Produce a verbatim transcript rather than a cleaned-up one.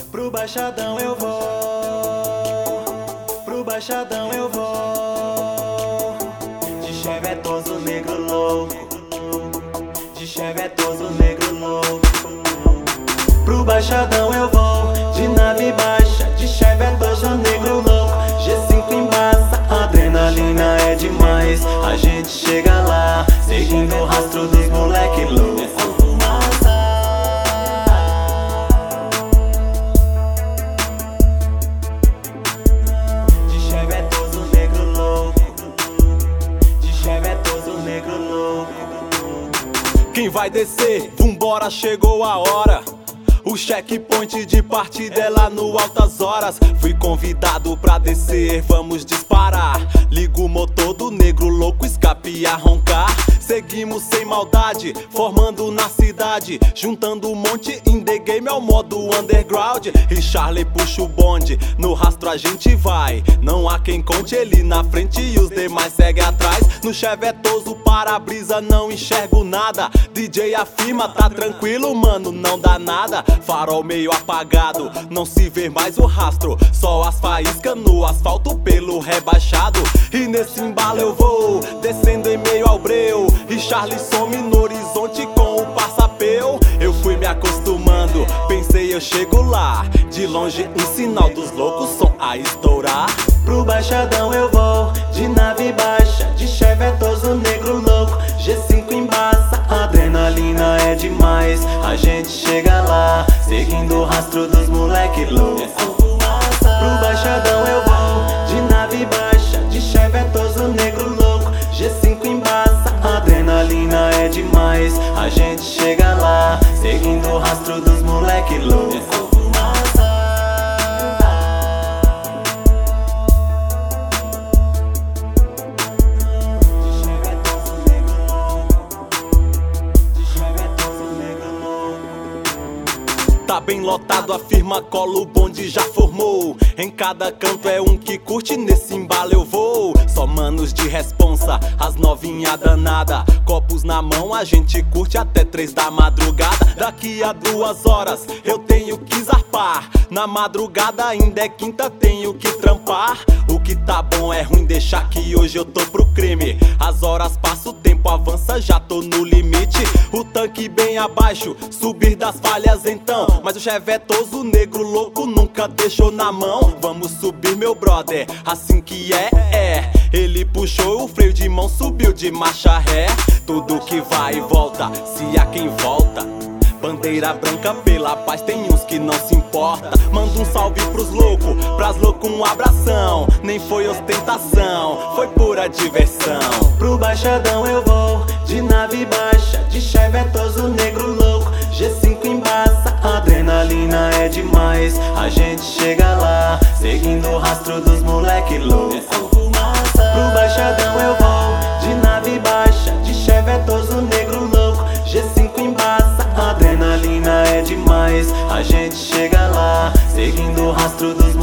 Pro Baixadão eu vou, pro Baixadão eu vou. De chevetoso negro louco, de chevetoso negro louco. Pro Baixadão eu vou, de nave baixa, de chevetoso negro louco. G cinco embaça, adrenalina é demais. A gente chega lá, seguindo o rastro dos moleque louco. Quem vai descer? Vambora, chegou a hora. O checkpoint de partida é lá no altas horas. Fui convidado pra descer, vamos disparar. Liga o motor do negro louco, escape a roncar. Seguimos sem maldade, formando na cidade, juntando um monte in the game ao modo underground. E Charlie puxa o bonde, no rastro a gente vai. Não há quem conte, ele na frente e os demais seguem atrás. No chevetoso para-brisa não enxergo nada. D J afirma, tá tranquilo mano, não dá nada. Farol meio apagado, não se vê mais o rastro. Só as faíscas no asfalto pelo rebaixado. E nesse embalo eu vou, descendo em meio ao breu. E Charlie some no horizonte com o passapeu. Eu fui me acostumando, pensei eu chego lá. De longe um sinal dos loucos, som a estourar. Pro Baixadão eu vou, de nave baixa, de chevetoso negro louco. G cinco embaça, adrenalina é demais. A gente chega lá, seguindo o rastro dos moleque louco. Pro Baixadão eu vou, de nave baixa, de chevetoso negro louco. G cinco embaça, adrenalina é demais. A gente chega lá, seguindo o rastro dos moleque louco. Tá bem lotado, afirma cola, o bonde já formou. Em cada canto é um que curte, nesse embalo eu vou. Só manos de responsa, as novinha danada. Copos na mão, a gente curte até três da madrugada. Daqui a duas horas eu tenho que zarpar. Na madrugada ainda é quinta, tenho que trampar. O que tá bom é ruim, deixar que hoje eu tô pro crime. As horas passam, o tempo avança, já tô no limite. O tanque bem abaixo, subir das falhas então. Mas o chevetoso negro louco nunca deixou na mão. Vamos subir meu brother, assim que é, é. Ele puxou o freio de mão, subiu de marcha ré. Tudo que vai e volta, se há quem volta. Bandeira branca pela paz, tem uns que não se importa. Manda um salve pros loucos, pras loucos um abração. Nem foi ostentação, foi pura diversão. Pro Baixadão eu vou, de nave baixa, de chevetoso negro louco. G cinco embaça, adrenalina é demais. A gente chega lá, seguindo o rastro dos moleque louco. Pro Baixadão eu vou, de nave baixa, de chevetoso negro louco. G cinco embaça, adrenalina é demais. A gente chega lá, seguindo o rastro dos